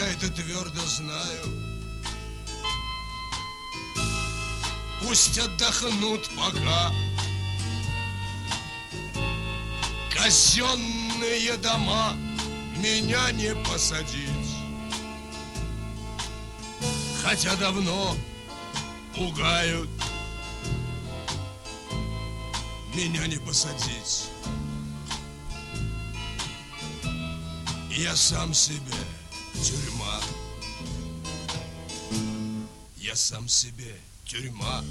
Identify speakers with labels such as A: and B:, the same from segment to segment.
A: Я это твердо знаю. Пусть отдохнут пока. Казенные дома меня не посадить. Хотя давно пугают. Меня не посадить. Я сам себе тюрьма. Я сам себе тюрьма.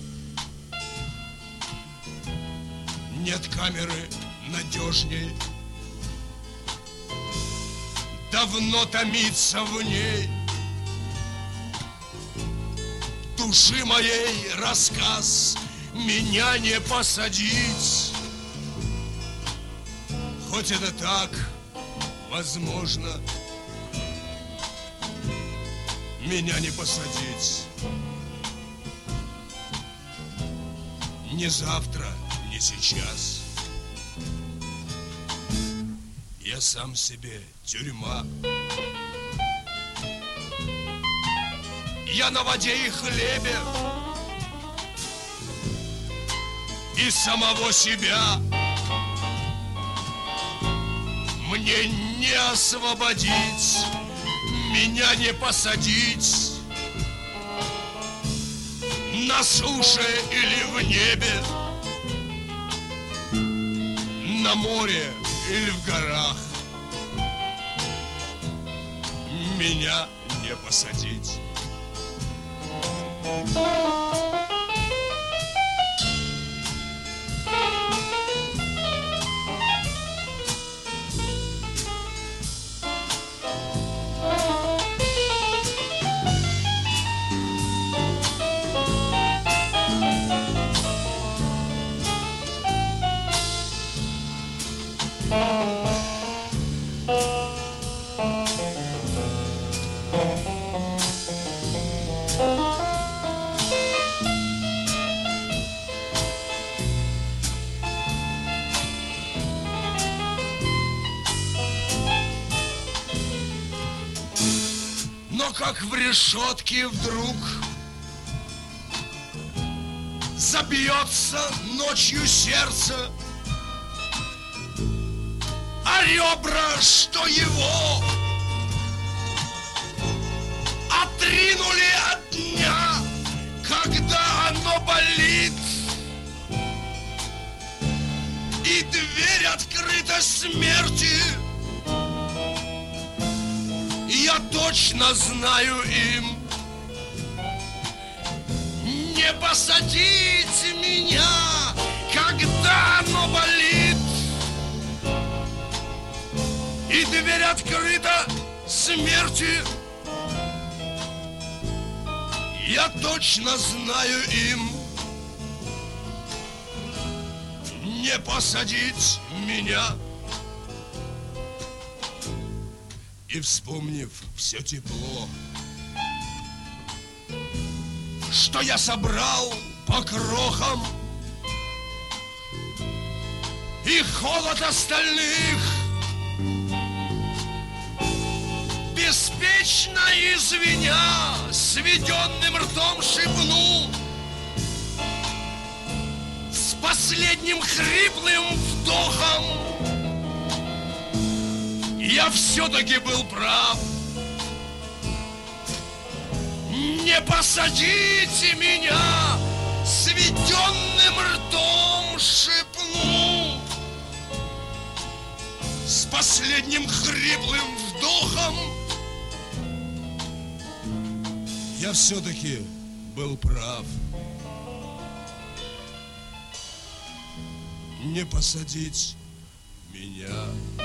A: Нет камеры надежней. Давно томится в ней души моей рассказ. Меня не посадить. Хоть это так возможно. Меня не посадить. Ни завтра, ни сейчас. Я сам себе тюрьма. Я на воде и хлебе. И самого себя мне не освободить, меня не посадить. На суше или в небе, на море или в горах, меня не посадить. Но как в решетке вдруг забьется ночью сердце, а ребра, что его отринули от дня, когда оно болит, и дверь открыта смерти. Я точно знаю им, не посадите меня, когда оно болит, и дверь открыта смерти. Я точно знаю им, не посадить меня. И вспомнив все тепло, что я собрал по крохам, и холод остальных, беспечно извиня, сведенным ртом шепну с последним хриплым вдохом: я все-таки был прав. Не посадите меня, сведенным ртом шепну с последним хриплым вдохом. Я все-таки был прав. Не посадить меня.